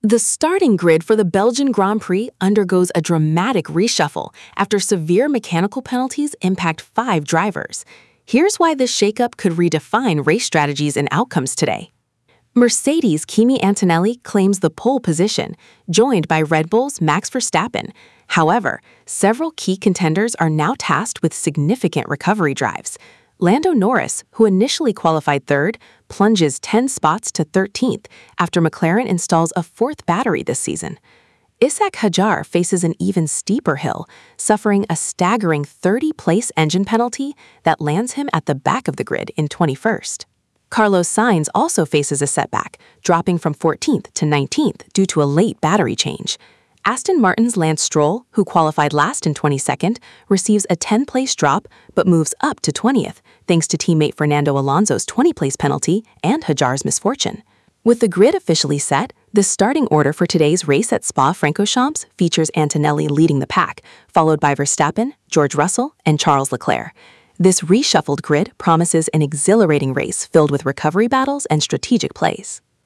The starting grid for the Belgian Grand Prix undergoes a dramatic reshuffle after severe mechanical penalties impact 5 drivers. Here's why this shakeup could redefine race strategies and outcomes today. Mercedes' Kimi Antonelli claims the pole position, joined by Red Bull's Max Verstappen. However, several key contenders are now tasked with significant recovery drives. Lando Norris, who initially qualified third, plunges 10 spots to 13th after McLaren installs a 4th battery this season. Ishaq Hadjar faces an even steeper hill, suffering a staggering 30-place engine penalty that lands him at the back of the grid in 21st. Carlos Sainz also faces a setback, dropping from 14th to 19th due to a late battery change. Aston Martin's Lance Stroll, who qualified last in 22nd, receives a 10-place drop but moves up to 20th, thanks to teammate Fernando Alonso's 20-place penalty and Hadjar's misfortune. With the grid officially set, the starting order for today's race at Spa-Francorchamps features Antonelli leading the pack, followed by Verstappen, George Russell, and Charles Leclerc. This reshuffled grid promises an exhilarating race filled with recovery battles and strategic plays.